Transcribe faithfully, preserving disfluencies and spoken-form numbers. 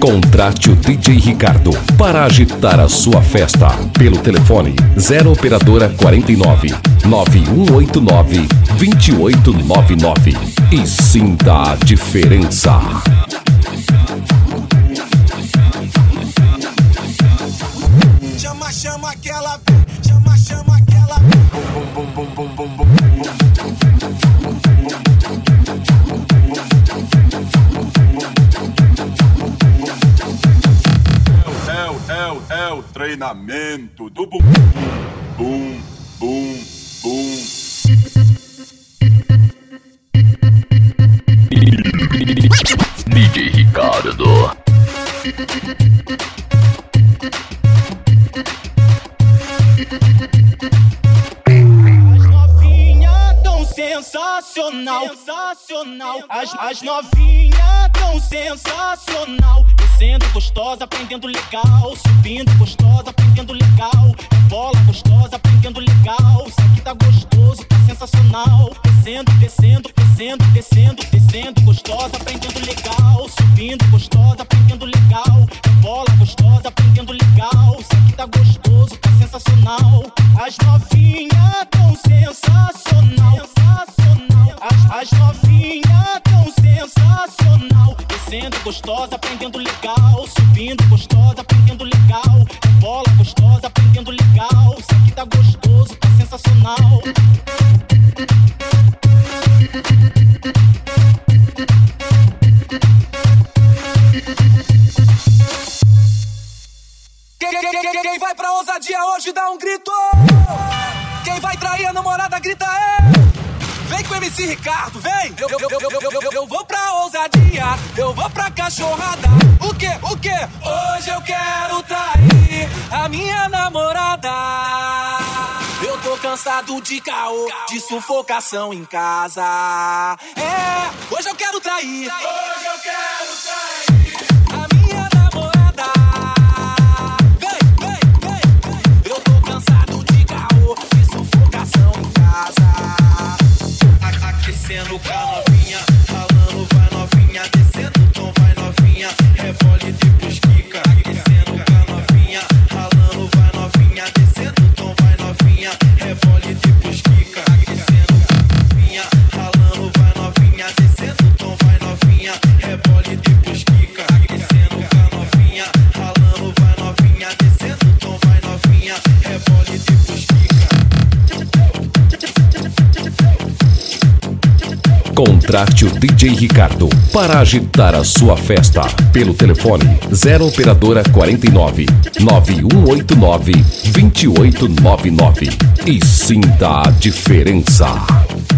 Contrate o D J Ricardo para agitar a sua festa pelo telefone zero operadora quarenta e nove, nove um oito nove, dois oito nove nove e sinta a diferença. Chama, chama aquela, chama, chama aquela. Bum, bum, bum, bum, bum, bum. É o, é o, é o treinamento do bum, bum, bum, bum. D J Ricardo. As novinhas tão sensacional, sensacional. As, as novinhas tão sensacional. Descendo gostosa, aprendendo legal. Subindo gostosa, aprendendo legal. Bola gostosa, aprendendo legal. Isso aqui tá gostoso, tá sensacional. Descendo, descendo, descendo, descendo, descendo gostosa, aprendendo legal. Subindo gostosa, aprendendo legal. Bola gostosa, aprendendo legal. Isso aqui tá gostoso, tá sensacional. As novinhas tão sensacional, sensacional. As, as novinhas tão sensacional. Descendo gostosa, aprendendo legal. Subindo gostosa, aprendendo legal. Bola gostosa, aprendendo legal. Isso aqui tá gostoso, tá sensacional. Quem vai pra ousadia hoje dá um grito. Quem vai trair a namorada grita é. Vem com o M C Ricardo, vem. Eu, eu, eu, eu, eu, eu, eu vou pra ousadia, eu vou pra cachorrada. O que, o que? Hoje eu quero trair a minha namorada. Eu tô cansado de caô, de sufocação em casa. É, hoje eu quero trair. Hoje eu quero trair. Descendo com a novinha, ralando vai novinha, descendo o tom vai novinha, rebole depois quica. Descendo com a novinha, ralando vai novinha, descendo o tom vai novinha, rebole depois quica. Descendo com a novinha, ralando vai novinha, descendo o tom vai novinha, rebole depois quica. Descendo com a novinha, ralando vai novinha, descendo o tom vai novinha, rebole depois quica. Contrate o D J Ricardo para agitar a sua festa pelo telefone zero operadora quarenta e nove, nove um oito nove, dois oito nove nove e sinta a diferença.